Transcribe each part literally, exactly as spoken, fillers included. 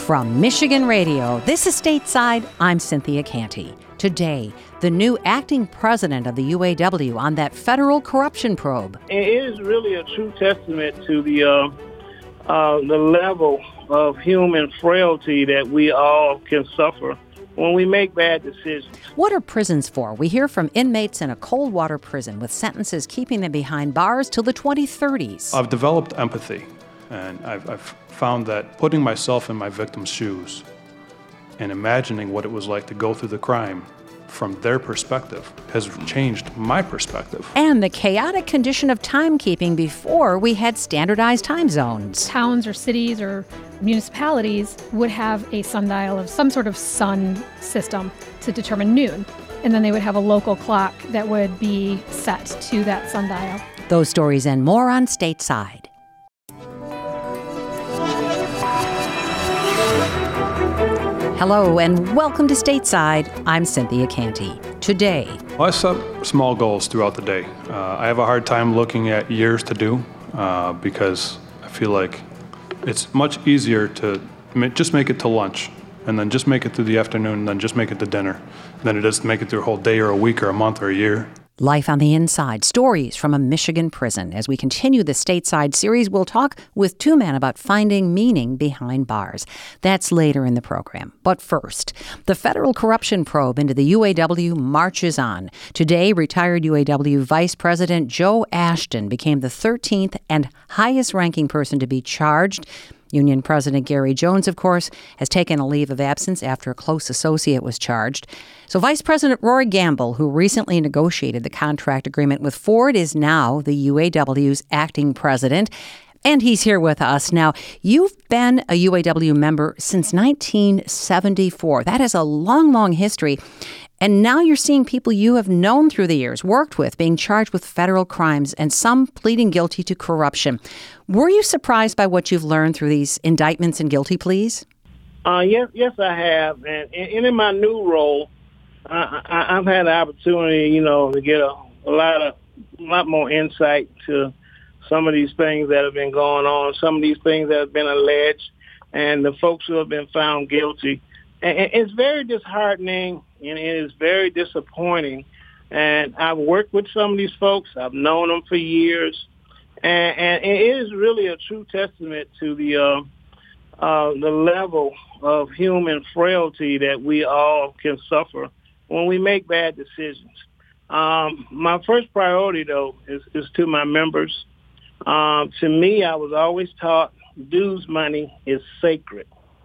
From Michigan Radio, this is Stateside. I'm Cynthia Canty. Today, the new acting president of the U A W on that federal corruption probe. It is really a true testament to the uh, uh, the level of human frailty that we all can suffer when we make bad decisions. What are prisons for? We hear from inmates in a cold water prison with sentences keeping them behind bars till the twenty thirties. I've developed empathy, and I've, I've found that putting myself in my victim's shoes and imagining what it was like to go through the crime from their perspective has changed my perspective. And the chaotic condition of timekeeping before we had standardized time zones. Towns or cities or municipalities would have a sundial of some sort of sun system to determine noon. And then they would have a local clock that would be set to that sundial. Those stories and more on Stateside. Hello and welcome to Stateside. I'm Cynthia Canty. Today, well, I set small goals throughout the day. Uh, I have a hard time looking at years to do uh, because I feel like it's much easier to ma- just make it to lunch and then just make it through the afternoon and then just make it to dinner than it is to make it through a whole day or a week or a month or a year. Life on the Inside, stories from a Michigan prison. As we continue the Stateside series, we'll talk with two men about finding meaning behind bars. That's later in the program. But first, the federal corruption probe into the U A W marches on. Today, retired U A W Vice President Joe Ashton became the thirteenth and highest-ranking person to be charged. Union President Gary Jones, of course, has taken a leave of absence after a close associate was charged. So Vice President Rory Gamble, who recently negotiated the contract agreement with Ford, is now the U A W's acting president. And he's here with us. Now, you've been a U A W member since nineteen seventy-four. That is a long, long history. And now you're seeing people you have known through the years, worked with, being charged with federal crimes, and some pleading guilty to corruption. Were you surprised by what you've learned through these indictments and guilty pleas? Uh, yes, yes, I have. And, and in my new role, I, I, I've had the opportunity, you know, to get a, a lot of, a lot more insight to some of these things that have been going on, some of these things that have been alleged, and the folks who have been found guilty. And it's very disheartening, and it is very disappointing. And I've worked with some of these folks. I've known them for years. And, and it is really a true testament to the uh, uh, the level of human frailty that we all can suffer when we make bad decisions. Um, my first priority, though, is, is to my members. Um, to me, I was always taught dues money is sacred.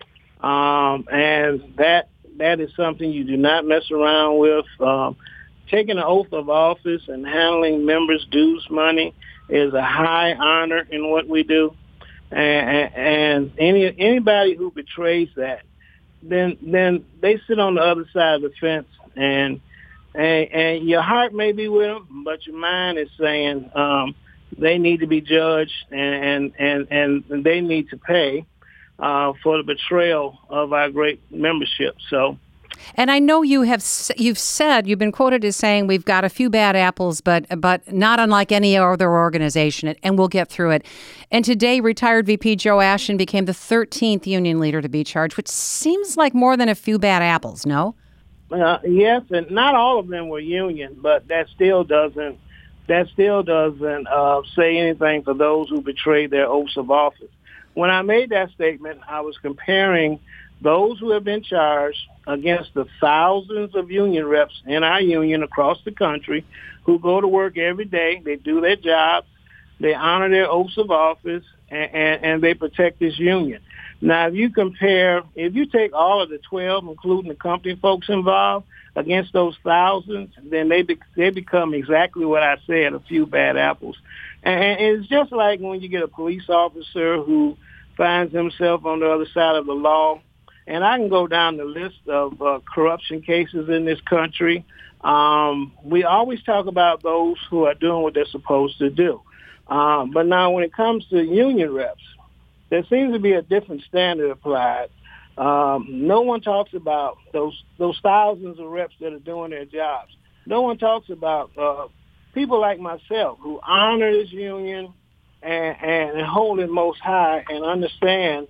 Um, and that that is something you do not mess around with. Um, taking an oath of office and handling members' dues money is a high honor in what we do. And, and any anybody who betrays that, then then they sit on the other side of the fence, and and, and your heart may be with them, but your mind is saying um, they need to be judged, and and and, and they need to pay Uh, for the betrayal of our great membership. So, and I know you have you've said you've been quoted as saying we've got a few bad apples, but but not unlike any other organization, and we'll get through it. And today, retired V P Joe Ashton became the thirteenth union leader to be charged, which seems like more than a few bad apples. No? Uh, yes, and not all of them were union, but that still doesn't that still doesn't uh, say anything for those who betrayed their oaths of office. When I made that statement, I was comparing those who have been charged against the thousands of union reps in our union across the country who go to work every day. They do their jobs. They honor their oaths of office, and, and, and they protect this union. Now, if you compare, if you take all of the twelve, including the company folks involved, against those thousands, then they be, they become exactly what I said, a few bad apples. And, and it's just like when you get a police officer who finds himself on the other side of the law. And I can go down the list of uh, corruption cases in this country. Um, we always talk about those who are doing what they're supposed to do. Um, but now when it comes to union reps, there seems to be a different standard applied. Um, no one talks about those those thousands of reps that are doing their jobs. No one talks about uh, people like myself who honor this union and, and hold it most high and understand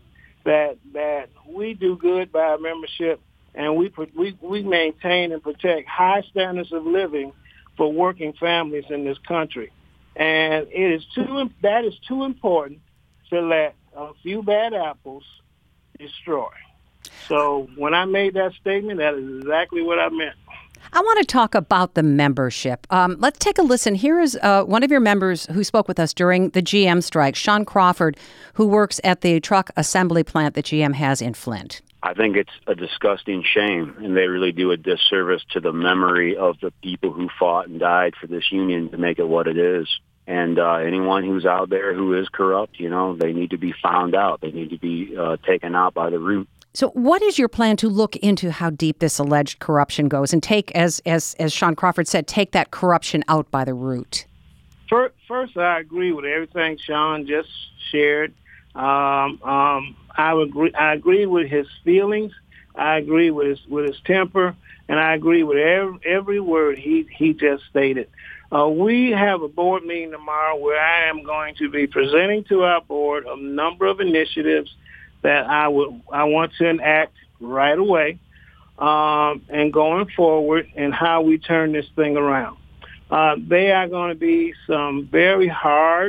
that that we do good by our membership, and we we we maintain and protect high standards of living for working families in this country. And it is too that is too important to let a few bad apples destroy. So when I made that statement, that is exactly what I meant. I want to talk about the membership. Um, let's take a listen. Here is uh, one of your members who spoke with us during the G M strike, Sean Crawford, who works at the truck assembly plant that G M has in Flint. I think it's a disgusting shame, and they really do a disservice to the memory of the people who fought and died for this union to make it what it is. And uh, anyone who's out there who is corrupt, you know, they need to be found out. They need to be uh, taken out by the root. So what is your plan to look into how deep this alleged corruption goes and take, as as as Sean Crawford said, take that corruption out by the root? First, first I agree with everything Sean just shared. Um, um, I agree. I agree with his feelings. I agree with his with his temper, and I agree with every, every word he he just stated. Uh, we have a board meeting tomorrow where I am going to be presenting to our board a number of initiatives that I would I want to enact right away, um, and going forward, and how we turn this thing around. Uh, they are going to be some very hard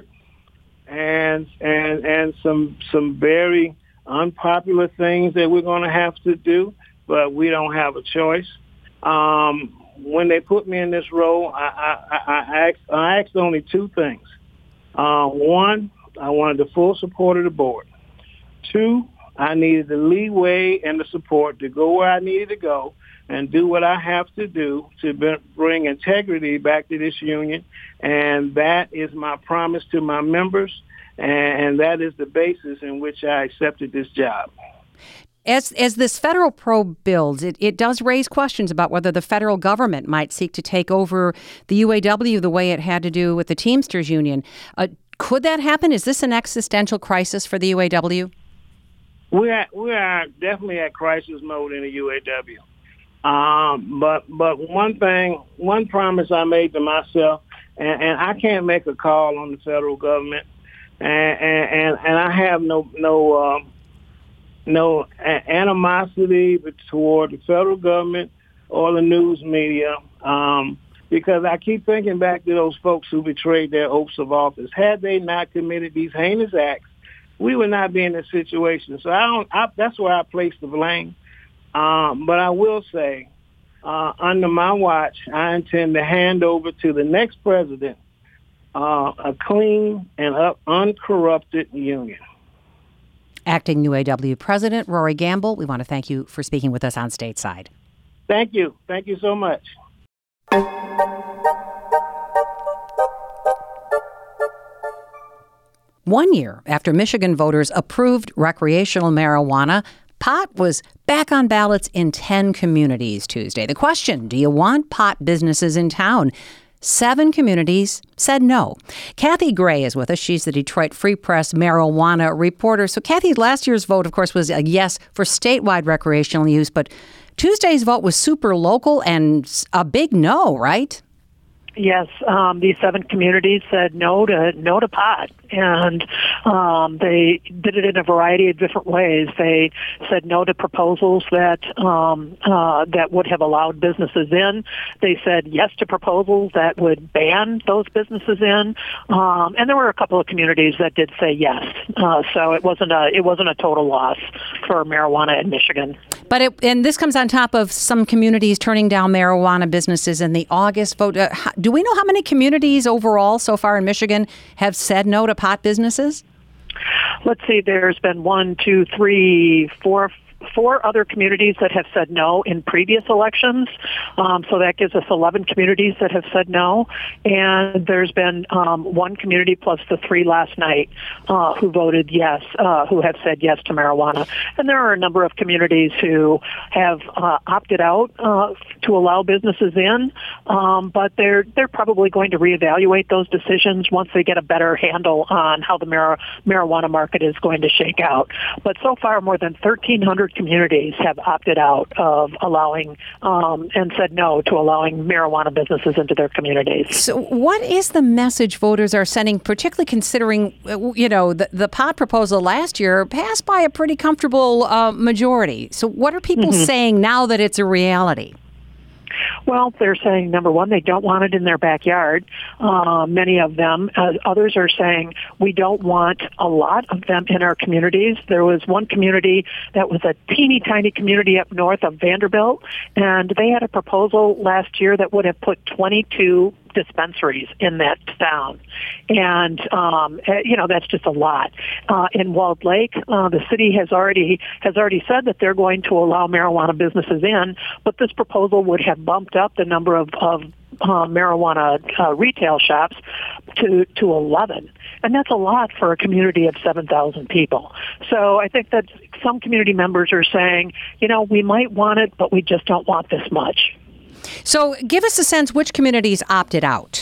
and and and some some very unpopular things that we're going to have to do, but we don't have a choice. Um, when they put me in this role, I I, I, asked, I asked only two things. Uh, one, I wanted the full support of the board. Two, I needed the leeway and the support to go where I needed to go and do what I have to do to be, bring integrity back to this union. And that is my promise to my members, and that is the basis in which I accepted this job. As as this federal probe builds, it, it does raise questions about whether the federal government might seek to take over the U A W the way it had to do with the Teamsters Union. Uh, could that happen? Is this an existential crisis for the U A W? We are, we are definitely at crisis mode in the U A W. Um, but but one thing, one promise I made to myself, and, and I can't make a call on the federal government, and and, and I have no no um, no animosity toward the federal government or the news media, um, because I keep thinking back to those folks who betrayed their oaths of office. Had they not committed these heinous acts, we would not be in this situation. So I don't. I, that's where I place the blame. Um, but I will say, uh, under my watch, I intend to hand over to the next president uh, a clean and up, uncorrupted union. Acting U A W President Rory Gamble, we want to thank you for speaking with us on Stateside. Thank you. Thank you so much. One year after Michigan voters approved recreational marijuana, pot was back on ballots in ten communities Tuesday. The question, do you want pot businesses in town? Seven communities said no. Kathy Gray is with us. She's the Detroit Free Press marijuana reporter. So, Kathy, last year's vote, of course, was a yes for statewide recreational use, but Tuesday's vote was super local and a big no, right? Yes, um, these seven communities said no to no to pot, and um, they did it in a variety of different ways. They said no to proposals that um, uh, that would have allowed businesses in. They said yes to proposals that would ban those businesses in, um, and there were a couple of communities that did say yes. Uh, so it wasn't a it wasn't a total loss for marijuana in Michigan. But it, and this comes on top of some communities turning down marijuana businesses in the August vote. Uh, how, do we know how many communities overall so far in Michigan have said no to pot businesses? Let's see, there's been one, two, three, four, four other communities that have said no in previous elections. Um, so that gives us eleven communities that have said no. And there's been um, one community plus the three last night uh, who voted yes, uh, who have said yes to marijuana. And there are a number of communities who have uh, opted out uh, to allow businesses in, um, but they're they're probably going to reevaluate those decisions once they get a better handle on how the mar- marijuana market is going to shake out. But so far, more than thirteen hundred communities communities have opted out of allowing um, and said no to allowing marijuana businesses into their communities. So what is the message voters are sending, particularly considering, you know, the, the pot proposal last year passed by a pretty comfortable uh, majority? So what are people mm-hmm. saying now that it's a reality? Well, they're saying, number one, they don't want it in their backyard. Uh, many of them. Uh, others are saying, we don't want a lot of them in our communities. There was one community that was a teeny tiny community up north of Vanderbilt, and they had a proposal last year that would have put twenty-two dispensaries in that town. And, um, you know, that's just a lot. Uh, in Walled Lake, uh, the city has already has already said that they're going to allow marijuana businesses in, but this proposal would have bumped up the number of, of uh, marijuana uh, retail shops to, to eleven. And that's a lot for a community of seven thousand people. So I think that some community members are saying, you know, we might want it, but we just don't want this much. So give us a sense which communities opted out.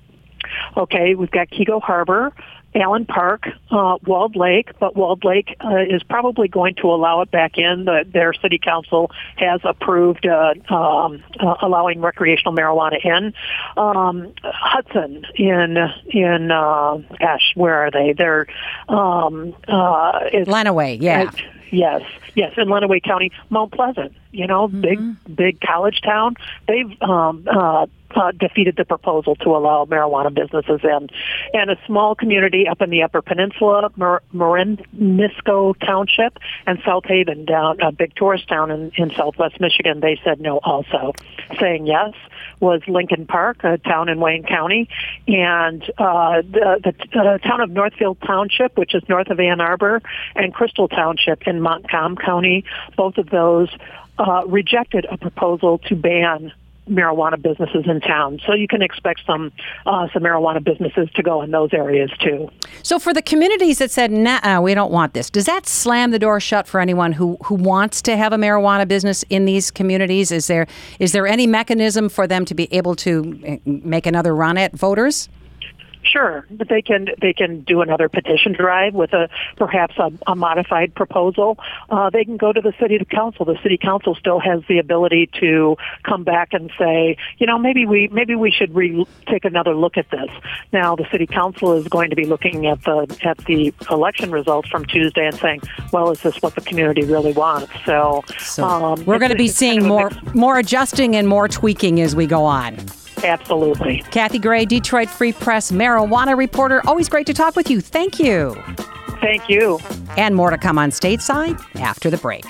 Okay, we've got Kego Harbor, Allen Park, uh, Walled Lake, but Walled Lake uh, is probably going to allow it back in. The, their city council has approved uh, um, uh, allowing recreational marijuana in. Um, Hudson in in uh, gosh, where are they? They're um, uh, Lenawee, yeah. Uh, Yes, yes, in Lenawee County, Mount Pleasant, you know, mm-hmm. big, big college town. They've um, uh, uh, defeated the proposal to allow marijuana businesses in. And a small community up in the Upper Peninsula, Mar- Marinisco Township, and South Haven, down a big tourist town in, in southwest Michigan, they said no also. Saying yes was Lincoln Park, a town in Wayne County, and uh, the, the uh, town of Northfield Township, which is north of Ann Arbor, and Crystal Township in Montcalm County. Both of those uh, rejected a proposal to ban marijuana businesses in town. So you can expect some uh, some marijuana businesses to go in those areas too. So for the communities that said, nah, we don't want this, does that slam the door shut for anyone who, who wants to have a marijuana business in these communities? Is there is there any mechanism for them to be able to make another run at voters? Sure, but they can they can do another petition drive with a perhaps a, a modified proposal. Uh, they can go to the city council. The city council still has the ability to come back and say, you know, maybe we maybe we should re- take another look at this. Now, the city council is going to be looking at the at the election results from Tuesday and saying, well, is this what the community really wants? So, so um, we're going to be seeing kind of more more adjusting and more tweaking as we go on. Absolutely. Kathy Gray, Detroit Free Press marijuana reporter. Always great to talk with you. Thank you. Thank you. And more to come on Stateside after the break.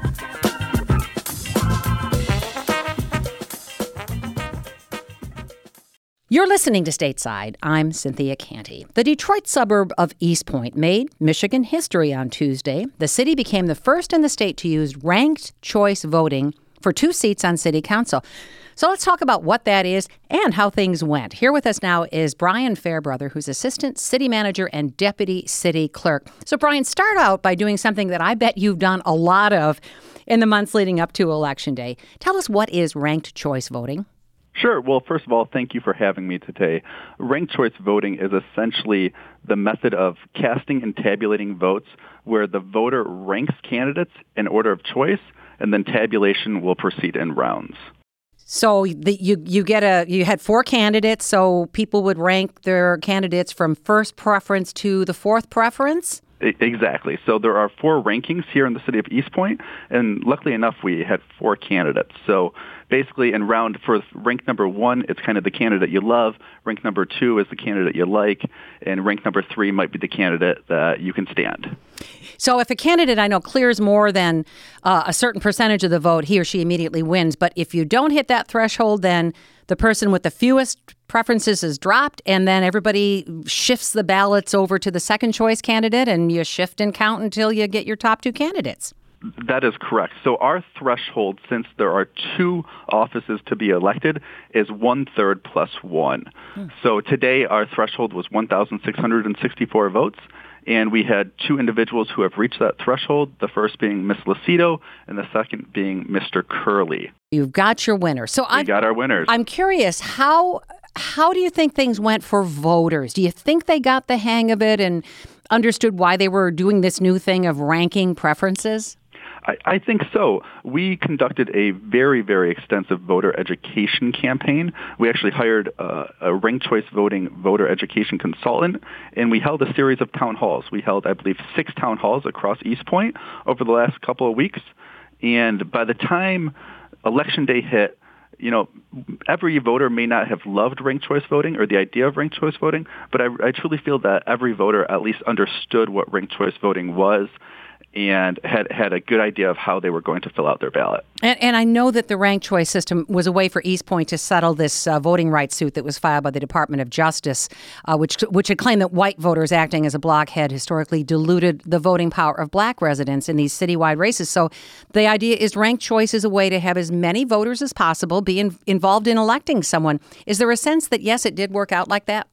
You're listening to Stateside. I'm Cynthia Canty. The Detroit suburb of East Point made Michigan history on Tuesday. The city became the first in the state to use ranked choice voting for two seats on city council. So let's talk about what that is and how things went. Here with us now is Brian Fairbrother, who's assistant city manager and deputy city clerk. So Brian, start out by doing something that I bet you've done a lot of in the months leading up to Election Day. Tell us, what is ranked choice voting? Sure. Well, first of all, thank you for having me today. Ranked choice voting is essentially the method of casting and tabulating votes where the voter ranks candidates in order of choice, and then tabulation will proceed in rounds. So the, you you get a you had four candidates, so people would rank their candidates from first preference to the fourth preference? Exactly. So there are four rankings here in the city of East Point, and luckily enough, we had four candidates. So basically, in round for rank number one, it's kind of the candidate you love. Rank number two is the candidate you like, and rank number three might be the candidate that you can stand. So if a candidate I know clears more than uh, a certain percentage of the vote, he or she immediately wins. But if you don't hit that threshold, then the person with the fewest preferences is dropped, and then everybody shifts the ballots over to the second choice candidate, and you shift and count until you get your top two candidates. That is correct. So our threshold, since there are two offices to be elected, is one-third plus one. Hmm. So today our threshold was one thousand six hundred sixty-four votes, and we had two individuals who have reached that threshold, the first being Miss Lucido and the second being Mister Curley. You've got your winner. So we got our winners. I'm curious, how how do you think things went for voters? Do you think they got the hang of it and understood why they were doing this new thing of ranking preferences? I, I think so. We conducted a very, very extensive voter education campaign. We actually hired uh, a ranked choice voting voter education consultant, and we held a series of town halls. We held, I believe, six town halls across East Point over the last couple of weeks. And by the time Election Day hit, you know, every voter may not have loved ranked choice voting or the idea of ranked choice voting, but I, I truly feel that every voter at least understood what ranked choice voting was and had had a good idea of how they were going to fill out their ballot. And, and I know that the ranked choice system was a way for East Point to settle this uh, voting rights suit that was filed by the Department of Justice, uh, which which had claimed that white voters acting as a blockhead historically diluted the voting power of black residents in these citywide races. So the idea is ranked choice is a way to have as many voters as possible be in, involved in electing someone. Is there a sense that, yes, it did work out like that?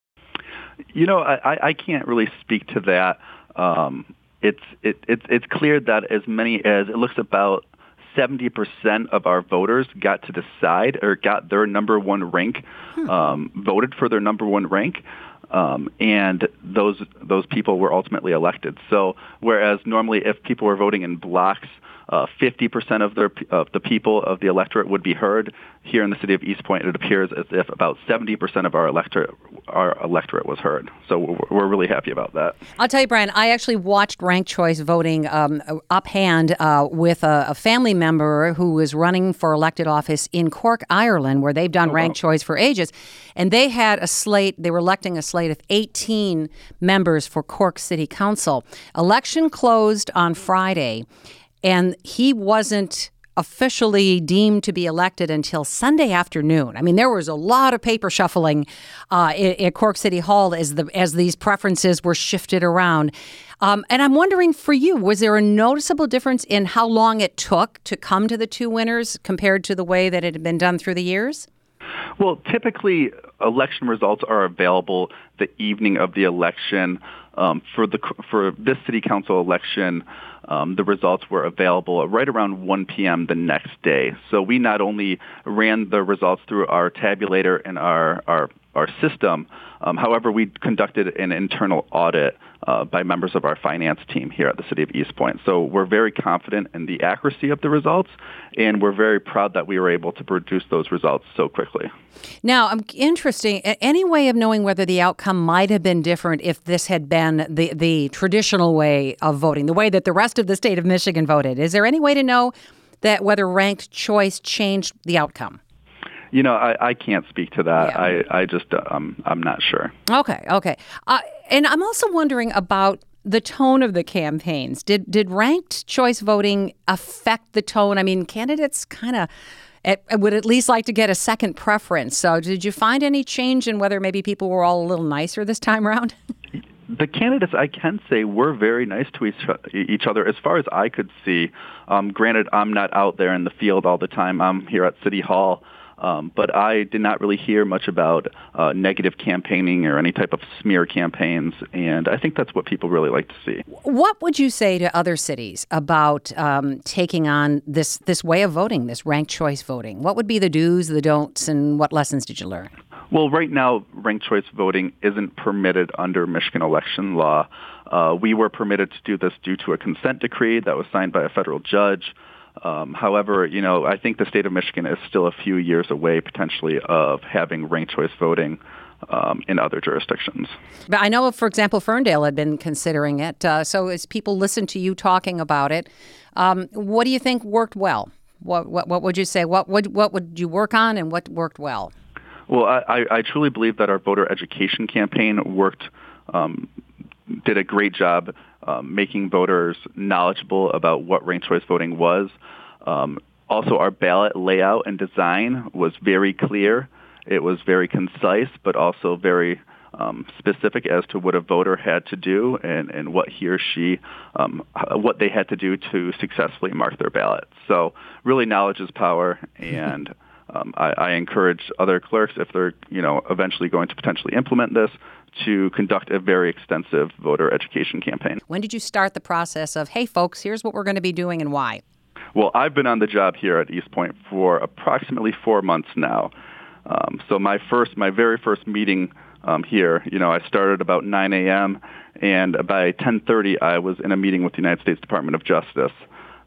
You know, I, I can't really speak to that. Um, It's it, it's it's clear that as many as it looks about seventy percent of our voters got to decide or got their number one rank, hmm. um, voted for their number one rank, um, and those those people were ultimately elected. So whereas normally if people were voting in blocks, uh, fifty percent of their of the people of the electorate would be heard. Here in the city of East Point, it appears as if about seventy percent of our electorate our electorate was heard. So we're really happy about that. I'll tell you, Brian, I actually watched ranked choice voting um, uphand uh, with a, a family member who was running for elected office in Cork, Ireland, where they've done oh, ranked wow. choice for ages. And they had a slate, they were electing a slate of eighteen members for Cork City Council. Election closed on Friday, and he wasn't officially deemed to be elected until Sunday afternoon. I mean, there was a lot of paper shuffling uh, at, at Cork City Hall as the as these preferences were shifted around. Um, and I'm wondering for you, was there a noticeable difference in how long it took to come to the two winners compared to the way that it had been done through the years? Well, typically, election results are available the evening of the election. Um, for the for this city council election, um, the results were available right around one p.m. the next day. So we not only ran the results through our tabulator and our our, our system, um, however, we conducted an internal audit uh, by members of our finance team here at the city of East Point. So we're very confident in the accuracy of the results, and we're very proud that we were able to produce those results so quickly. Now, I'm interesting. Any way of knowing whether the outcome might have been different if this had been the, the traditional way of voting, the way that the rest of the state of Michigan voted? Is there any way to know that whether ranked choice changed the outcome? You know, I, I can't speak to that. Yeah. I, I just, um, I'm not sure. Okay, okay. Uh, and I'm also wondering about the tone of the campaigns. Did did ranked choice voting affect the tone? I mean, candidates kind of would at least like to get a second preference. So did you find any change in whether maybe people were all a little nicer this time around? The candidates, I can say, were very nice to each, each other as far as I could see. Um, granted, I'm not out there in the field all the time. I'm here at City Hall. Um, but I did not really hear much about uh, negative campaigning or any type of smear campaigns, and I think that's what people really like to see. What would you say to other cities about um, taking on this this way of voting, this ranked choice voting? What would be the do's, the don'ts, and what lessons did you learn? Well, right now, ranked choice voting isn't permitted under Michigan election law. Uh, we were permitted to do this due to a consent decree that was signed by a federal judge. Um, however, you know, I think the state of Michigan is still a few years away potentially of having ranked choice voting um, in other jurisdictions. But I know, for example, Ferndale had been considering it. Uh, so as people listen to you talking about it, um, what do you think worked well? What, what what would you say? What would what would you work on, and what worked well? Well, I, I truly believe that our voter education campaign worked, um, did a great job um, making voters knowledgeable about what ranked choice voting was. Um, also, our ballot layout and design was very clear. It was very concise, but also very um, specific as to what a voter had to do and, and what he or she, um, what they had to do to successfully mark their ballot. So really, knowledge is power, and Um, I, I encourage other clerks, if they're, you know, eventually going to potentially implement this, to conduct a very extensive voter education campaign. When did you start the process of, hey, folks, here's what we're going to be doing and why? Well, I've been on the job here at East Point for approximately four months now. Um, so my first, my very first meeting um, here, you know, I started about nine a.m. and by ten thirty I was in a meeting with the United States Department of Justice.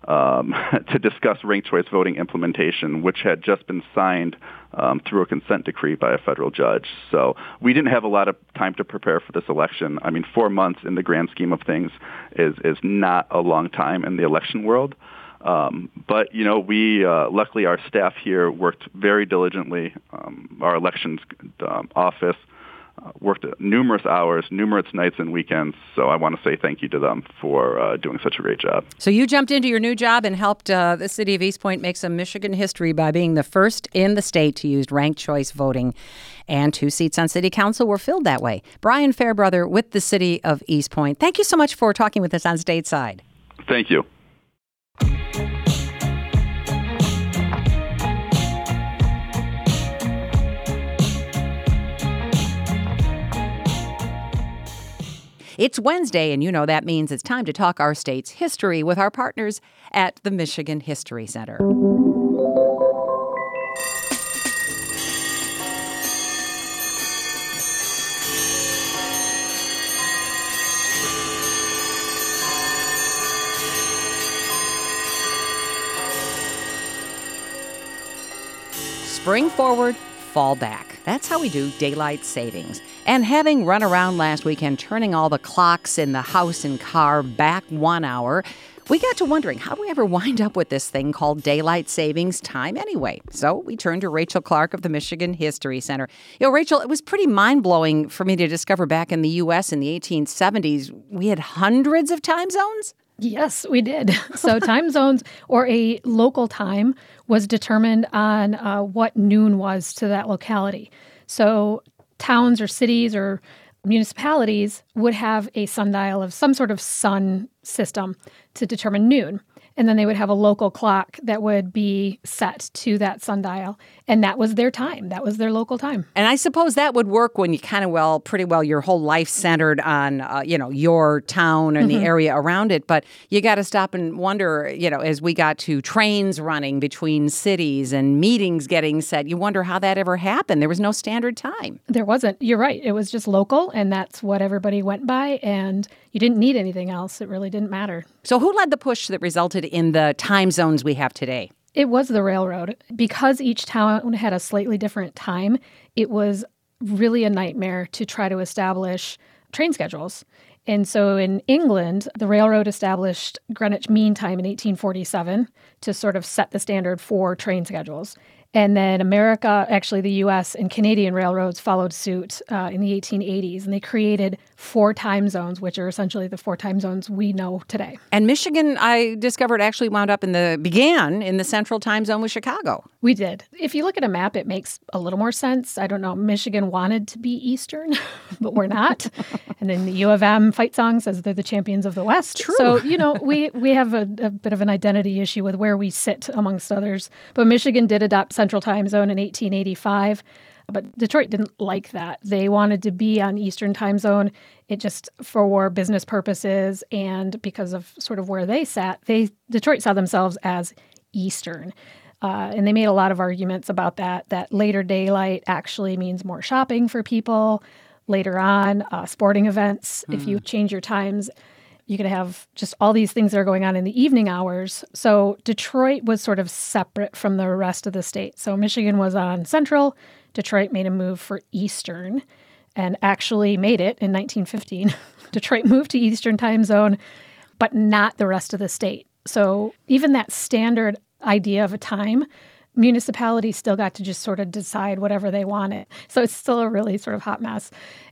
um, to discuss ranked choice voting implementation, which had just been signed um, through a consent decree by a federal judge. So we didn't have a lot of time to prepare for this election. I mean, four months in the grand scheme of things is is not a long time in the election world. Um, but, you know, we, uh, luckily our staff here worked very diligently. Um, our elections um, office uh, worked numerous hours, numerous nights and weekends. So I want to say thank you to them for uh, doing such a great job. So you jumped into your new job and helped uh, the city of East Point make some Michigan history by being the first in the state to use ranked choice voting. And two seats on city council were filled that way. Brian Fairbrother with the city of East Point. Thank you so much for talking with us on Stateside. Thank you. It's Wednesday, and you know that means it's time to talk our state's history with our partners at the Michigan History Center. Spring forward, fall back. That's how we do daylight savings. And having run around last weekend turning all the clocks in the house and car back one hour, we got to wondering, how do we ever wind up with this thing called daylight savings time anyway? So we turned to Rachel Clark of the Michigan History Center. You know, Rachel, it was pretty mind-blowing for me to discover back in the U S in the eighteen seventies, we had hundreds of time zones? Yes, we did. So time zones or a local time was determined on uh, what noon was to that locality. So towns or cities or municipalities would have a sundial of some sort of sun system to determine noon. And then they would have a local clock that would be set to that sundial. And that was their time. That was their local time. And I suppose that would work when you kind of, well, pretty well your whole life centered on, uh, you know, your town and mm-hmm. the area around it. But you got to stop and wonder, you know, as we got to trains running between cities and meetings getting set, you wonder how that ever happened. There was no standard time. There wasn't. You're right. It was just local, and that's what everybody went by. And you didn't need anything else. It really didn't matter. So who led the push that resulted in the time zones we have today? It was the railroad. Because each town had a slightly different time, it was really a nightmare to try to establish train schedules. And so in England, the railroad established Greenwich Mean Time in eighteen forty-seven to sort of set the standard for train schedules. And then America, actually the U S and Canadian railroads followed suit uh, in the eighteen eighties, and they created four time zones, which are essentially the four time zones we know today. And Michigan, I discovered, actually wound up in the, began in the central time zone with Chicago. We did. If you look at a map, it makes a little more sense. I don't know, Michigan wanted to be Eastern, but we're not. And then the U of M fight song says they're the champions of the West. True. So, you know, we, we have a, a bit of an identity issue with where we sit amongst others. But Michigan did adopt Central Time Zone in eighteen eighty-five, but Detroit didn't like that. They wanted to be on Eastern Time Zone. It just, for business purposes and because of sort of where they sat, they Detroit saw themselves as Eastern. Uh, and they made a lot of arguments about that, that later daylight actually means more shopping for people. Later on, uh, sporting events, mm. if you change your times, you could have just all these things that are going on in the evening hours. So Detroit was sort of separate from the rest of the state. So Michigan was on Central. Detroit made a move for Eastern and actually made it in nineteen fifteen. Detroit moved to Eastern Time Zone, but not the rest of the state. So even that standard idea of a time, municipalities still got to just sort of decide whatever they wanted. So it's still a really sort of hot mess.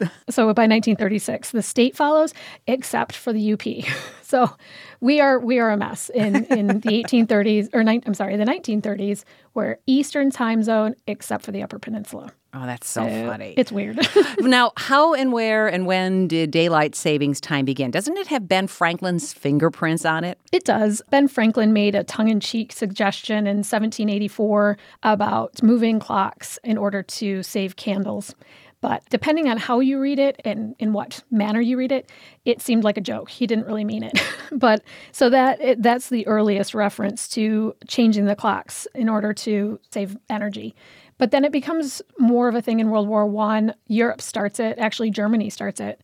So by nineteen thirty-six, the state follows, except for the U P. So we are we are a mess in, in the eighteen thirties, or ni- I'm sorry, the nineteen thirties, where Eastern Time Zone, except for the Upper Peninsula. Oh, that's so uh, funny. It's weird. Now, how and where and when did daylight savings time begin? Doesn't it have Ben Franklin's fingerprints on it? It does. Ben Franklin made a tongue-in-cheek suggestion in seventeen eighty-four about moving clocks in order to save candles. But depending on how you read it and in what manner you read it, it seemed like a joke. He didn't really mean it. But so that it, that's the earliest reference to changing the clocks in order to save energy. But then it becomes more of a thing in World War One. Europe starts it. Actually, Germany starts it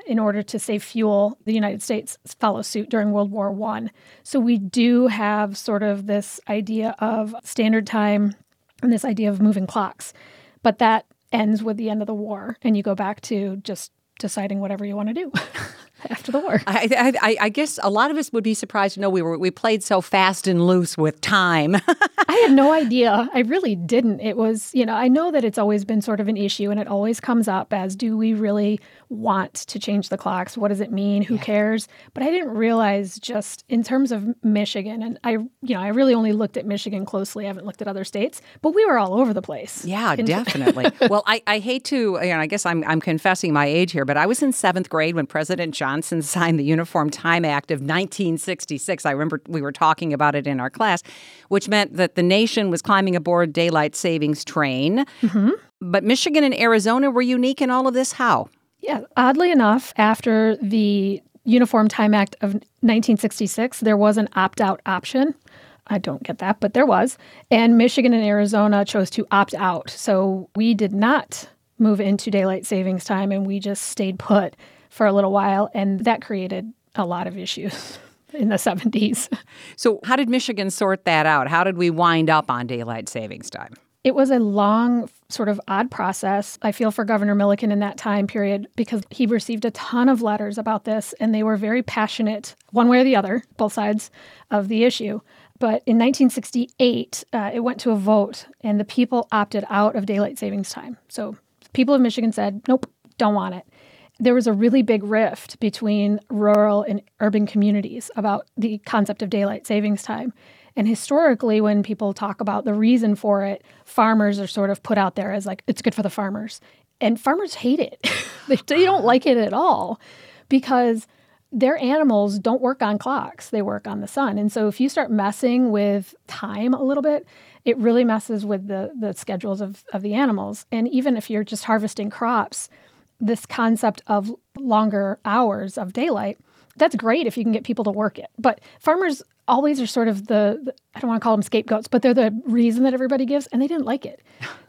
in order to save fuel, the United States followed suit during World War One. So we do have sort of this idea of standard time and this idea of moving clocks. But that ends with the end of the war, and you go back to just deciding whatever you want to do after the war. I, I, I guess a lot of us would be surprised to know we were we played so fast and loose with time. I had no idea. I really didn't. It was, you know, I know that it's always been sort of an issue, and it always comes up as, do we really want to change the clocks? What does it mean? Who yeah. cares? But I didn't realize just in terms of Michigan, and I, you know, I really only looked at Michigan closely. I haven't looked at other states, but we were all over the place. Yeah, in- definitely. Well, I, I hate to, you know, I guess I'm I'm confessing my age here, but I was in seventh grade when President Johnson signed the Uniform Time Act of nineteen sixty-six. I remember we were talking about it in our class, which meant that the nation was climbing aboard daylight savings train. Mm-hmm. But Michigan and Arizona were unique in all of this. How? Yeah, oddly enough, after the Uniform Time Act of nineteen sixty-six, there was an opt-out option. I don't get that, but there was. And Michigan and Arizona chose to opt out. So we did not move into daylight savings time, and we just stayed put for a little while. And that created a lot of issues in the seventies. So how did Michigan sort that out? How did we wind up on daylight savings time? It was a long, sort of odd process. I feel for Governor Milliken in that time period because he received a ton of letters about this, and they were very passionate, one way or the other, both sides of the issue. But in nineteen sixty-eight, uh, it went to a vote, and the people opted out of daylight savings time. So people of Michigan said, nope, don't want it. There was a really big rift between rural and urban communities about the concept of daylight savings time. And historically, when people talk about the reason for it, farmers are sort of put out there as like, it's good for the farmers. And farmers hate it. they, they don't like it at all because their animals don't work on clocks. They work on the sun. And so if you start messing with time a little bit, it really messes with the, the schedules of, of the animals. And even if you're just harvesting crops, this concept of longer hours of daylight, that's great if you can get people to work it. But farmers always are sort of the, the, I don't want to call them scapegoats, but they're the reason that everybody gives, and they didn't like it.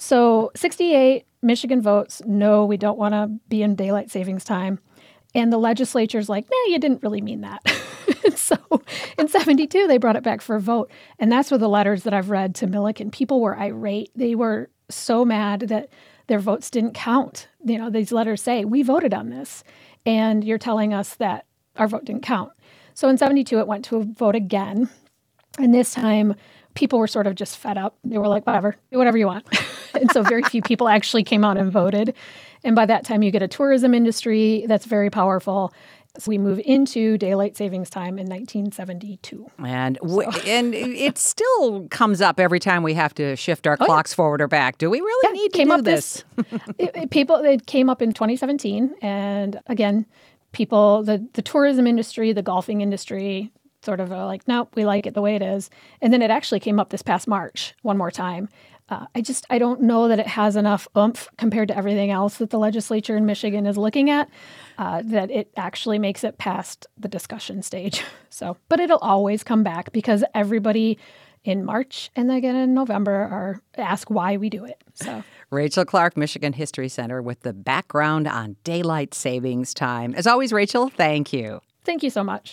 So sixty-eight, Michigan votes, no, we don't want to be in daylight savings time. And the legislature's like, nah, you didn't really mean that. So in seventy-two, they brought it back for a vote. And that's where the letters that I've read to Milliken, people were irate. They were so mad that their votes didn't count. You know, these letters say, we voted on this, and you're telling us that our vote didn't count. So in seventy-two, it went to a vote again. And this time, people were sort of just fed up. They were like, whatever, do whatever you want. And so very few people actually came out and voted. And by that time, you get a tourism industry that's very powerful. So we move into daylight savings time in nineteen seventy-two. And w- so. and it still comes up every time we have to shift our oh, clocks yeah. forward or back. Do we really yeah, need to came do up this? this it, it, people, it came up in twenty seventeen. And again, people, the, the tourism industry, the golfing industry, sort of are like, nope, we like it the way it is. And then it actually came up this past March one more time. Uh, I just, I don't know that it has enough oomph compared to everything else that the legislature in Michigan is looking at, uh, that it actually makes it past the discussion stage. So, but it'll always come back because everybody in March and again in November are ask why we do it. So Rachel Clark, Michigan History Center, with the background on daylight savings time. As always, Rachel, thank you. Thank you so much.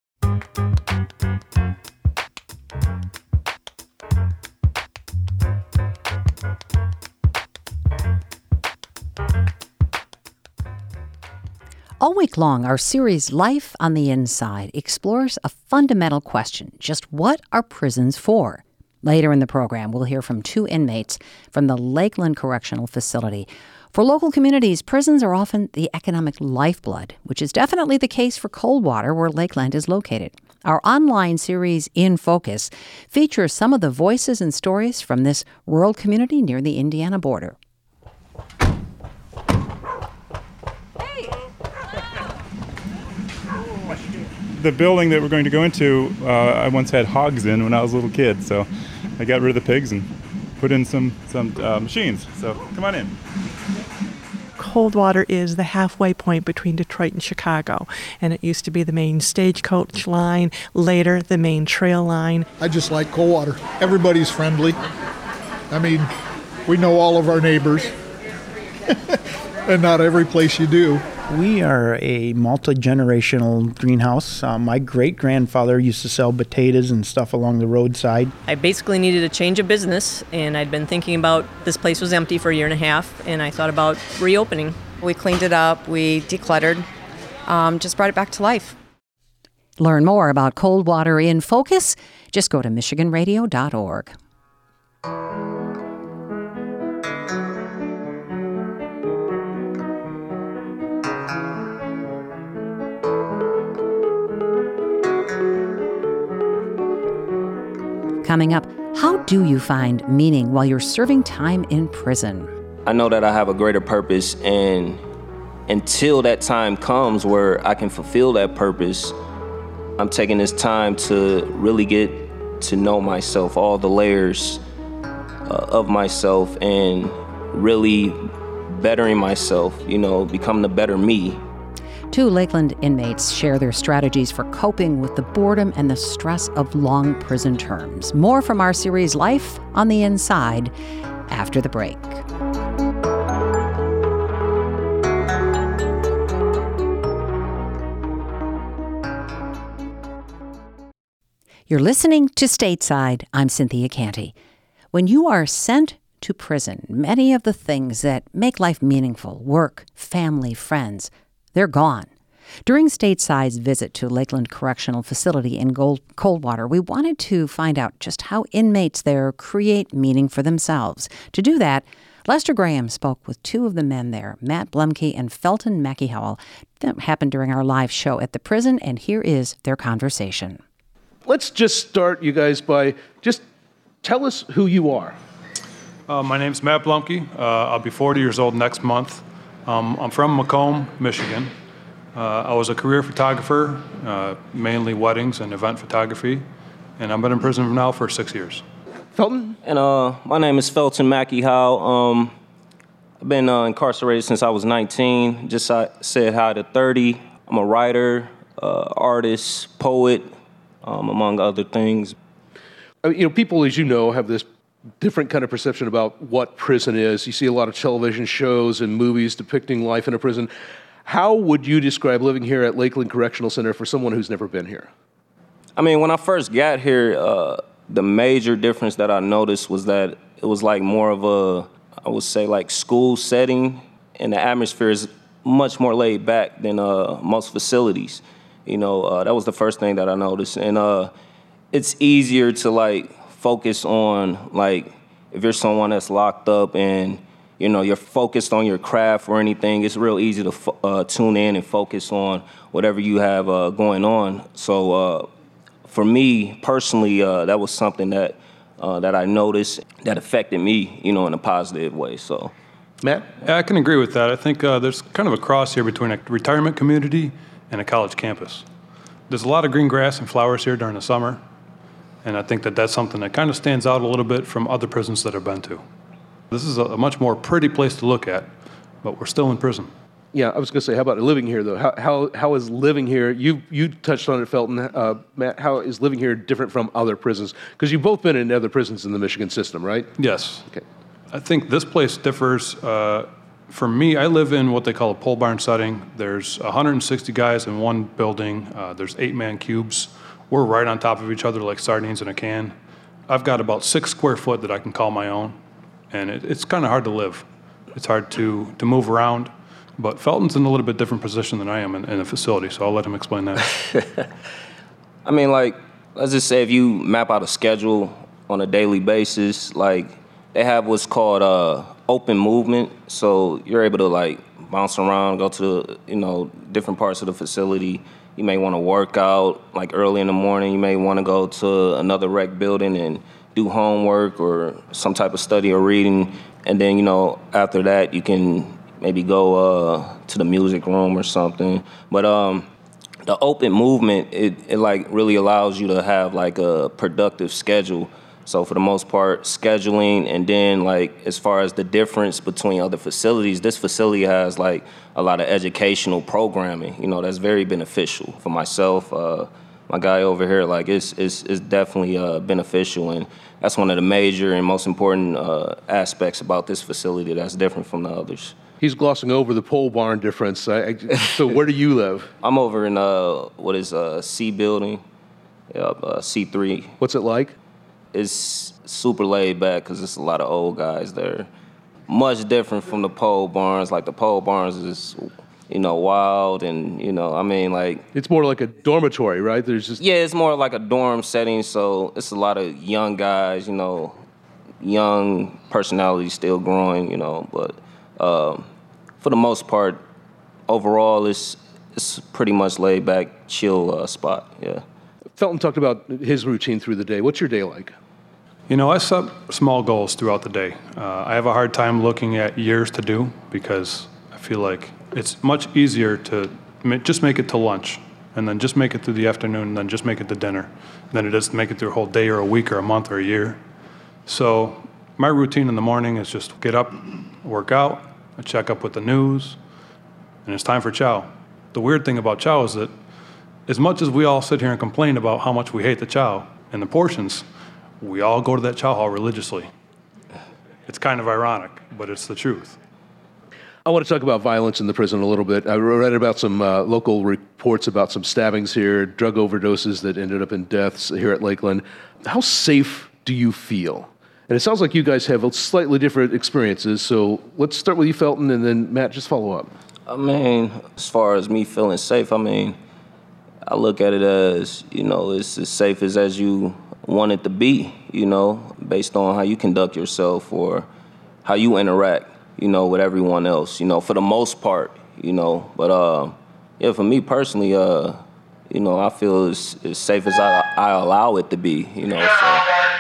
All week long, our series Life on the Inside explores a fundamental question. Just what are prisons for? Later in the program, we'll hear from two inmates from the Lakeland Correctional Facility. For local communities, prisons are often the economic lifeblood, which is definitely the case for Coldwater, where Lakeland is located. Our online series, In Focus, features some of the voices and stories from this rural community near the Indiana border. The building that we're going to go into, uh, I once had hogs in when I was a little kid, so I got rid of the pigs and put in some, some uh, machines. So come on in. Coldwater is the halfway point between Detroit and Chicago, and it used to be the main stagecoach line, later the main trail line. I just like Coldwater. Everybody's friendly. I mean, we know all of our neighbors, and not every place you do. We are a multi-generational greenhouse. Uh, my great-grandfather used to sell potatoes and stuff along the roadside. I basically needed a change of business, and I'd been thinking about, this place was empty for a year and a half, and I thought about reopening. We cleaned it up, we decluttered, um, just brought it back to life. Learn more about Coldwater in Focus. Just go to michigan radio dot org. Coming up, how do you find meaning while you're serving time in prison? I know that I have a greater purpose, and until that time comes where I can fulfill that purpose, I'm taking this time to really get to know myself, all the layers uh, of myself, and really bettering myself, you know, becoming the better me. Two Lakeland inmates share their strategies for coping with the boredom and the stress of long prison terms. More from our series Life on the Inside after the break. You're listening to Stateside. I'm Cynthia Canty. When you are sent to prison, many of the things that make life meaningful, work, family, friends, they're gone. During Stateside's visit to Lakeland Correctional Facility in Gold, Coldwater, we wanted to find out just how inmates there create meaning for themselves. To do that, Lester Graham spoke with two of the men there, Matt Blumke and Felton Mackey Howell. That happened during our live show at the prison, and here is their conversation. Let's just start, you guys, by just tell us who you are. Uh, my name's Matt Blumke. Uh, I'll be forty years old next month. Um, I'm from Macomb, Michigan. Uh, I was a career photographer, uh, mainly weddings and event photography, and I've been in prison now for six years. Felton? And uh, my name is Felton Mackey Howell. Um, I've been uh, incarcerated since I was nineteen. Just I said hi to thirty. I'm a writer, uh, artist, poet, um, among other things. Uh, you know, people, as you know, have this different kind of perception about what prison is. You see a lot of television shows and movies depicting life in a prison. How would you describe living here at Lakeland Correctional Center for someone who's never been here? I mean, when I first got here, uh, the major difference that I noticed was that it was like more of a, I would say, like school setting, and the atmosphere is much more laid back than uh, most facilities. You know, uh, that was the first thing that I noticed. And uh, it's easier to, like, focus on, like, if you're someone that's locked up and, you know, you're focused on your craft or anything, it's real easy to fo- uh, tune in and focus on whatever you have uh, going on. So uh, for me, personally, uh, that was something that uh, that I noticed that affected me, you know, in a positive way. So, Matt? Yeah, I can agree with that. I think uh, there's kind of a cross here between a retirement community and a college campus. There's a lot of green grass and flowers here during the summer. And I think that that's something that kind of stands out a little bit from other prisons that I've been to. This is a, a much more pretty place to look at, but we're still in prison. Yeah, I was going to say, how about living here, though? How how how is living here? You you touched on it, Felton. Uh, Matt, how is living here different from other prisons? Because you've both been in other prisons in the Michigan system, right? Yes. Okay. I think this place differs. Uh, for me, I live in what they call a pole barn setting. There's one hundred sixty guys in one building. Uh, there's eight-man cubes. We're right on top of each other like sardines in a can. I've got about six square foot that I can call my own, and it, it's kind of hard to live. It's hard to, to move around, but Felton's in a little bit different position than I am in, in the facility, so I'll let him explain that. I mean, like, let's just say if you map out a schedule on a daily basis, like, they have what's called uh, open movement, so you're able to, like, bounce around, go to, you know, different parts of the facility. You may want to work out, like early in the morning. You may want to go to another rec building and do homework or some type of study or reading. And then, you know, after that, you can maybe go uh, to the music room or something. But um, the open movement, it, it, like, really allows you to have, like, a productive schedule. So for the most part, scheduling, and then, like, as far as the difference between other facilities, this facility has, like, a lot of educational programming, you know, that's very beneficial for myself. Uh, my guy over here, like, it's, it's, it's definitely uh, beneficial, and that's one of the major and most important uh, aspects about this facility that's different from the others. He's glossing over the pole barn difference. I, I, so where do you live? I'm over in uh, what is uh, C building, yeah, uh, C three. What's it like? It's super laid back because it's a lot of old guys there. Much different from the pole barns. Like the pole barns is, you know, wild and, you know, I mean, like... It's more like a dormitory, right? There's just... Yeah, it's more like a dorm setting, so it's a lot of young guys, you know, young personalities still growing, you know, but um, for the most part, overall, it's, it's pretty much laid back, chill uh, spot, yeah. Felton talked about his routine through the day. What's your day like? You know, I set small goals throughout the day. Uh, I have a hard time looking at years to do because I feel like it's much easier to ma- just make it to lunch and then just make it through the afternoon and then just make it to dinner than it is to make it through a whole day or a week or a month or a year. So my routine in the morning is just get up, work out, I check up with the news, and it's time for chow. The weird thing about chow is that as much as we all sit here and complain about how much we hate the chow and the portions, we all go to that chow hall religiously. It's kind of ironic, but it's the truth. I want to talk about violence in the prison a little bit. I read about some uh, local reports about some stabbings here, drug overdoses that ended up in deaths here at Lakeland. How safe do you feel? And it sounds like you guys have slightly different experiences, so let's start with you, Felton, and then Matt, just follow up. I mean, as far as me feeling safe, I mean, I look at it as, you know, it's as safe as, as you want it to be, you know, based on how you conduct yourself or how you interact, you know, with everyone else, you know, for the most part, you know. But, uh, yeah, for me personally, uh, you know, I feel as, as safe as I, I allow it to be, you know. So.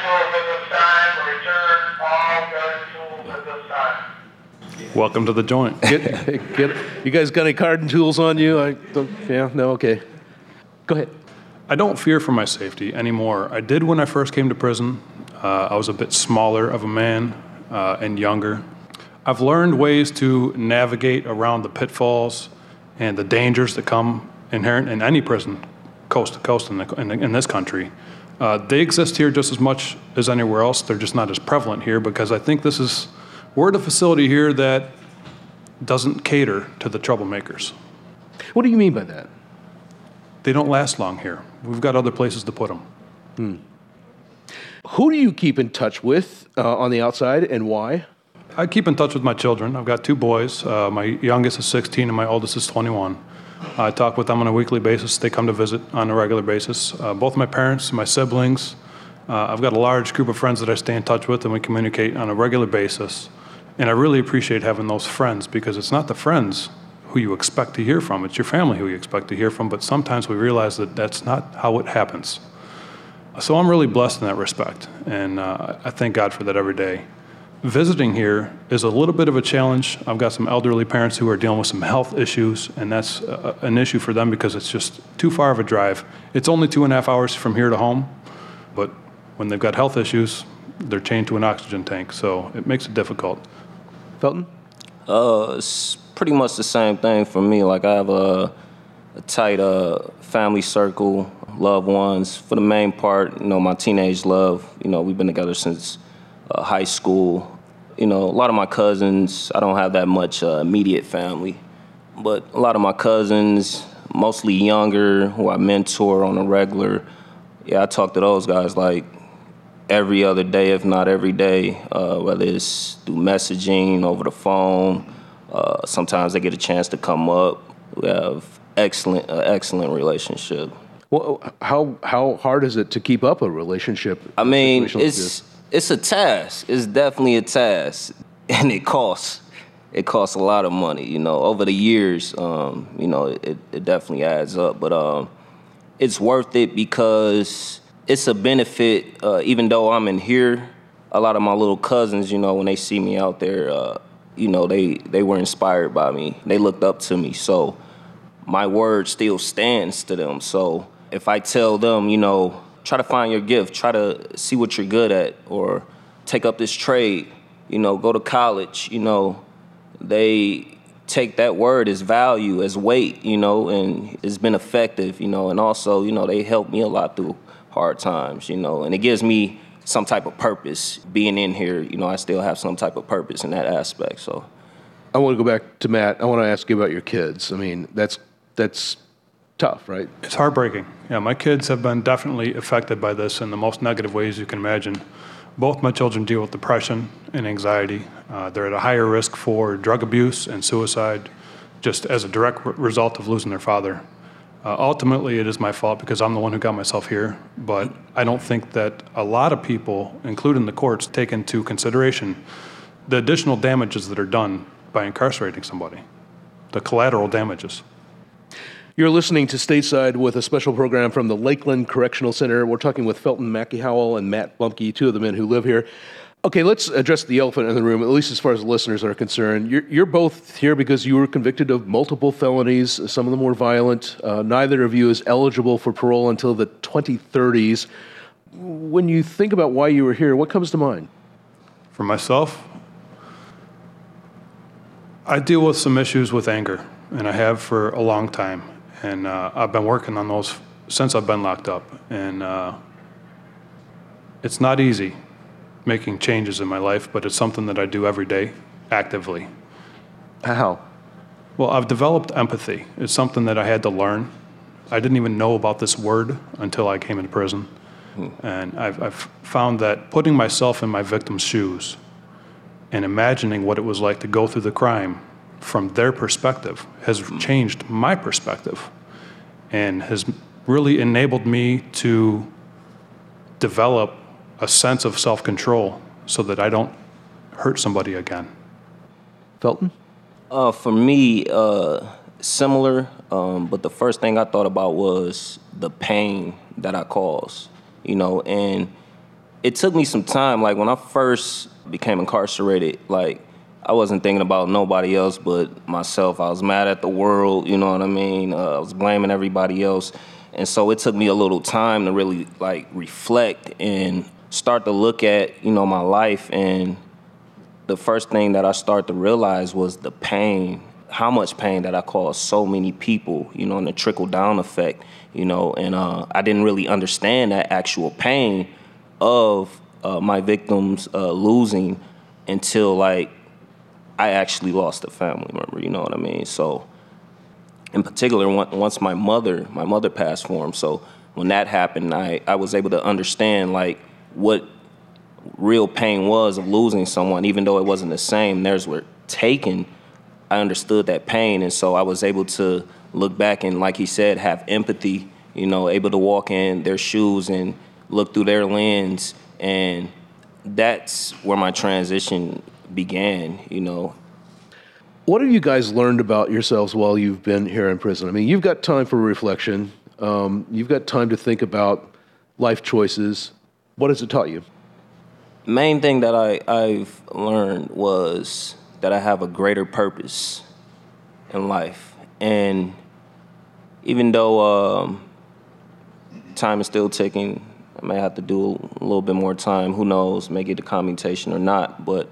Welcome to the joint. Get, get, you guys got any garden tools on you? I don't, yeah, no, okay. Go ahead. I don't fear for my safety anymore. I did when I first came to prison. Uh, I was a bit smaller of a man uh, and younger. I've learned ways to navigate around the pitfalls and the dangers that come inherent in any prison, coast to coast in, the, in, in this country. Uh, they exist here just as much as anywhere else. They're just not as prevalent here because I think this is, we're at a facility here that doesn't cater to the troublemakers. What do you mean by that? They don't last long here. We've got other places to put them. Hmm. Who do you keep in touch with uh, on the outside and why? I keep in touch with my children. I've got two boys. Uh, my youngest is sixteen and my oldest is twenty-one. I talk with them on a weekly basis. They come to visit on a regular basis. Uh, both my parents, my siblings. Uh, I've got a large group of friends that I stay in touch with and we communicate on a regular basis. And I really appreciate having those friends because it's not the friends who you expect to hear from. It's your family who you expect to hear from, but sometimes we realize that that's not how it happens. So I'm really blessed in that respect, and uh, I thank God for that every day. Visiting here is a little bit of a challenge. I've got some elderly parents who are dealing with some health issues, and that's uh, an issue for them because it's just too far of a drive. It's only two and a half hours from here to home, but when they've got health issues, they're chained to an oxygen tank, so it makes it difficult. Felton? Uh, it's pretty much the same thing for me. Like I have a, a tight uh, family circle, loved ones. For the main part, you know, my teenage love, you know, we've been together since uh, high school. You know, a lot of my cousins, I don't have that much uh, immediate family, but a lot of my cousins, mostly younger, who I mentor on a regular, yeah, I talk to those guys like every other day, if not every day, uh, whether it's through messaging, over the phone. Uh, sometimes they get a chance to come up. We have excellent, uh, excellent relationship. Well, how how hard is it to keep up a relationship? I mean, it's it's a task. It's definitely a task, and it costs. It costs a lot of money. You know, over the years, um, you know, it, it definitely adds up. But um, it's worth it because it's a benefit. Uh, even though I'm in here, a lot of my little cousins, you know, when they see me out there. Uh, You know, they, they were inspired by me. They looked up to me. So my word still stands to them. So if I tell them, you know, try to find your gift, try to see what you're good at, or take up this trade, you know, go to college, you know, they take that word as value, as weight, you know, and it's been effective, you know, and also, you know, they help me a lot through hard times, you know, and it gives me some type of purpose being in here. You know, I still have some type of purpose in that aspect. So I want to go back to Matt. I want to ask you about your kids. I mean, that's that's tough, right? It's heartbreaking. Yeah, my kids have been definitely affected by this in the most negative ways you can imagine. Both my children deal with depression and anxiety. Uh, they're at a higher risk for drug abuse and suicide, just as a direct re- result of losing their father. Uh, ultimately, it is my fault because I'm the one who got myself here, but I don't think that a lot of people, including the courts, take into consideration the additional damages that are done by incarcerating somebody, the collateral damages. You're listening to Stateside with a special program from the Lakeland Correctional Center. We're talking with Felton Mackey-Howell and Matt Blumke, two of the men who live here. Okay, let's address the elephant in the room, at least as far as the listeners are concerned. You're, you're both here because you were convicted of multiple felonies. Some of them were violent. Uh, neither of you is eligible for parole until the twenty thirties. When you think about why you were here, what comes to mind? For myself, I deal with some issues with anger, and I have for a long time. And uh, I've been working on those since I've been locked up. And uh, it's not easy making changes in my life, but it's something that I do every day, actively. How? Well, I've developed empathy. It's something that I had to learn. I didn't even know about this word until I came into prison. Hmm. And I've, I've found that putting myself in my victim's shoes and imagining what it was like to go through the crime from their perspective has changed my perspective and has really enabled me to develop a sense of self-control so that I don't hurt somebody again. Felton? Uh, for me, uh, similar, um, but the first thing I thought about was the pain that I caused, you know, and it took me some time. Like when I first became incarcerated, like I wasn't thinking about nobody else but myself. I was mad at the world, you know what I mean? Uh, I was blaming everybody else. And so it took me a little time to really like reflect and start to look at, you know, my life. And the first thing that I started to realize was the pain, how much pain that I caused so many people, you know, and the trickle-down effect, you know. And uh, I didn't really understand that actual pain of uh, my victims uh, losing until, like, I actually lost a family member, you know what I mean? So, in particular, once my mother, my mother passed for him, so when that happened, I, I was able to understand, like, what real pain was of losing someone, even though it wasn't the same. Theirs were taken. I understood that pain, and so I was able to look back and, like he said, have empathy, you know, able to walk in their shoes and look through their lens, and that's where my transition began, you know. What have you guys learned about yourselves while you've been here in prison? I mean, you've got time for reflection. Um, you've got time to think about life choices. What has it taught you? Main thing that I, I've learned was that I have a greater purpose in life. And even though um, time is still ticking, I may have to do a little bit more time. Who knows, may get the commutation or not. But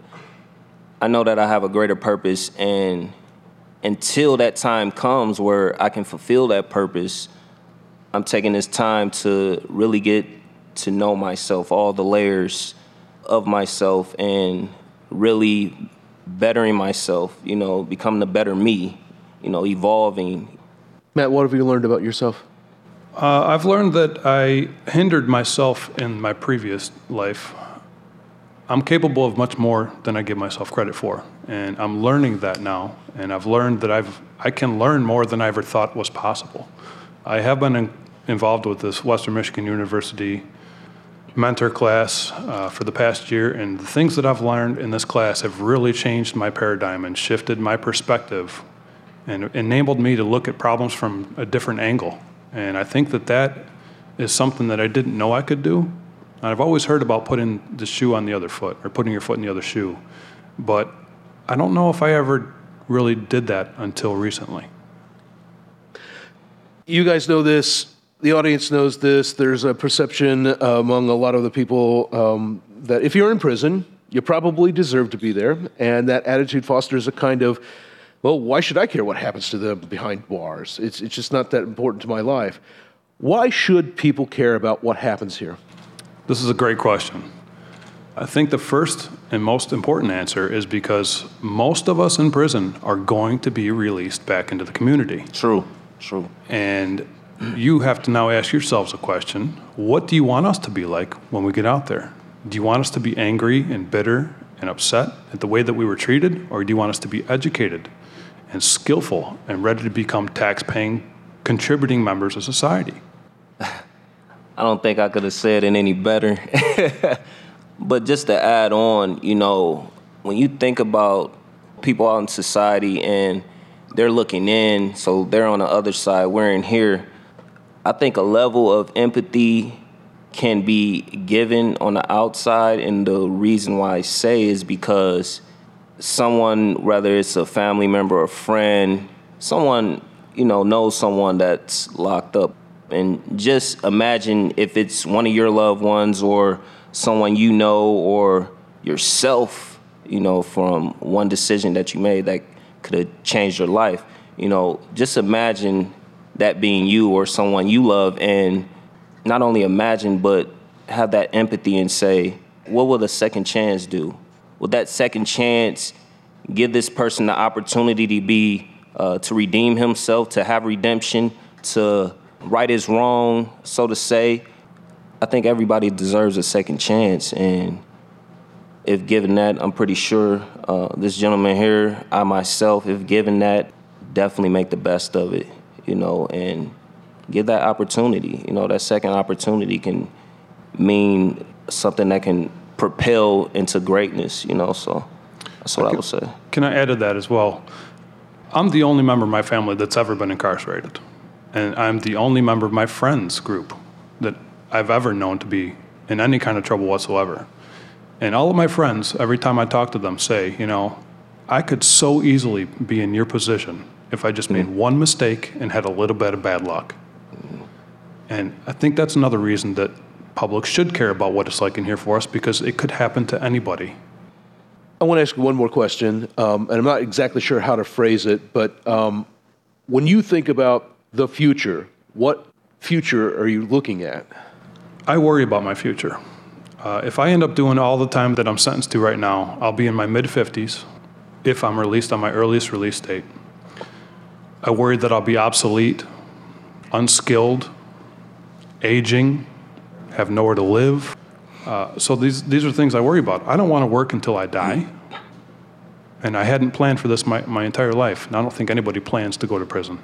I know that I have a greater purpose, and until that time comes where I can fulfill that purpose, I'm taking this time to really get to know myself, all the layers of myself, and really bettering myself, you know, becoming the better me, you know, evolving. Matt, what have you learned about yourself? Uh, I've learned that I hindered myself in my previous life. I'm capable of much more than I give myself credit for, and I'm learning that now, and I've learned that I've, I can learn more than I ever thought was possible. I have been in, involved with this Western Michigan University mentor class uh, for the past year, and the things that I've learned in this class have really changed my paradigm and shifted my perspective and enabled me to look at problems from a different angle. And I think that that is something that I didn't know I could do. I've always heard about putting the shoe on the other foot, or putting your foot in the other shoe, but I don't know if I ever really did that until recently. You guys know this. The audience knows this. There's a perception uh, among a lot of the people um, that if you're in prison, you probably deserve to be there, and that attitude fosters a kind of, well, why should I care what happens to them behind bars? It's, it's just not that important to my life. Why should people care about what happens here? This is a great question. I think the first and most important answer is because most of us in prison are going to be released back into the community. True, true. And you have to now ask yourselves a question. What do you want us to be like when we get out there? Do you want us to be angry and bitter and upset at the way that we were treated? Or do you want us to be educated and skillful and ready to become tax-paying, contributing members of society? I don't think I could have said it any better. But just to add on, you know, when you think about people out in society and they're looking in, so they're on the other side, we're in here, I think a level of empathy can be given on the outside. And the reason why I say is because someone, whether it's a family member or friend, someone, you know, knows someone that's locked up. And just imagine if it's one of your loved ones or someone you know or yourself, you know, from one decision that you made that could have changed your life. You know, just imagine that being you or someone you love, and not only imagine, but have that empathy and say, what will a second chance do? Will that second chance give this person the opportunity to be, uh, to redeem himself, to have redemption, to right is wrong, so to say? I think everybody deserves a second chance, and if given that, I'm pretty sure uh, this gentleman here, I myself, if given that, definitely make the best of it, you know, and give that opportunity. You know, that second opportunity can mean something that can propel into greatness, you know, so that's what I, can, I would say. Can I add to that as well? I'm the only member of my family that's ever been incarcerated, and I'm the only member of my friends group that I've ever known to be in any kind of trouble whatsoever. And all of my friends, every time I talk to them, say, you know, I could so easily be in your position if I just made mm. one mistake and had a little bit of bad luck. Mm. And I think that's another reason that public should care about what it's like in here for us, because it could happen to anybody. I want to ask you one more question, um, and I'm not exactly sure how to phrase it, but um, when you think about the future, what future are you looking at? I worry about my future. Uh, if I end up doing all the time that I'm sentenced to right now, I'll be in my mid-fifties if I'm released on my earliest release date. I worry that I'll be obsolete, unskilled, aging, have nowhere to live. Uh, so these, these are things I worry about. I don't want to work until I die. And I hadn't planned for this my, my entire life. And I don't think anybody plans to go to prison.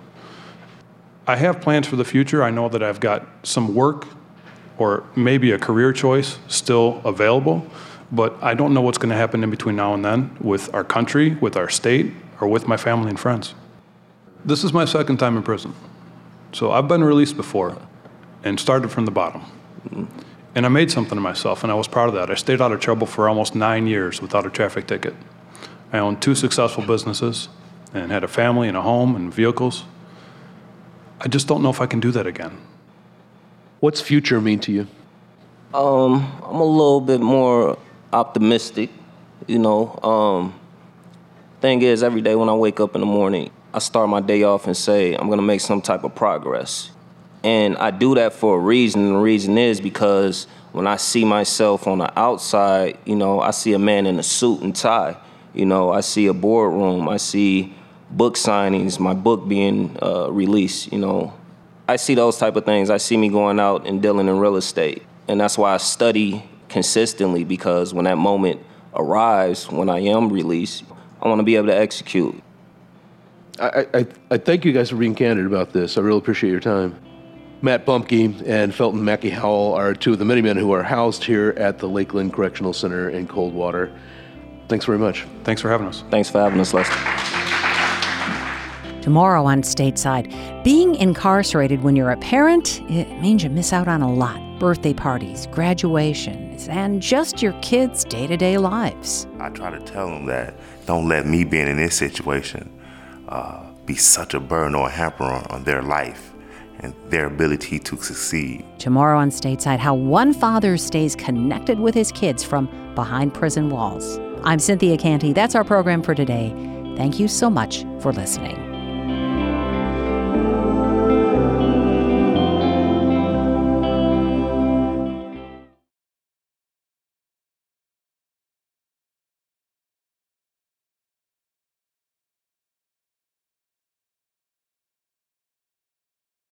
I have plans for the future. I know that I've got some work or maybe a career choice still available, but I don't know what's going to happen in between now and then with our country, with our state, or with my family and friends. This is my second time in prison. So I've been released before and started from the bottom. And I made something of myself, and I was proud of that. I stayed out of trouble for almost nine years without a traffic ticket. I owned two successful businesses and had a family and a home and vehicles. I just don't know if I can do that again. What's future mean to you? Um, I'm a little bit more optimistic, you know. Um, thing is, every day when I wake up in the morning, I start my day off and say, I'm gonna make some type of progress. And I do that for a reason, and the reason is because when I see myself on the outside, you know, I see a man in a suit and tie. You know, I see a boardroom, I see book signings, my book being uh, released, you know. I see those type of things. I see me going out and dealing in real estate. And that's why I study consistently, because when that moment arrives, when I am released, I want to be able to execute. I, I, I thank you guys for being candid about this. I really appreciate your time. Matt Bumpke and Felton Mackey Howell are two of the many men who are housed here at the Lakeland Correctional Center in Coldwater. Thanks very much. Thanks for having us. Thanks for having us, Lester. Tomorrow on Stateside, being incarcerated when you're a parent, it means you miss out on a lot. Birthday parties, graduations, and just your kids' day-to-day lives. I try to tell them that don't let me being in this situation uh, be such a burden or a hamper on, on their life and their ability to succeed. Tomorrow on Stateside, how one father stays connected with his kids from behind prison walls. I'm Cynthia Canty. That's our program for today. Thank you so much for listening.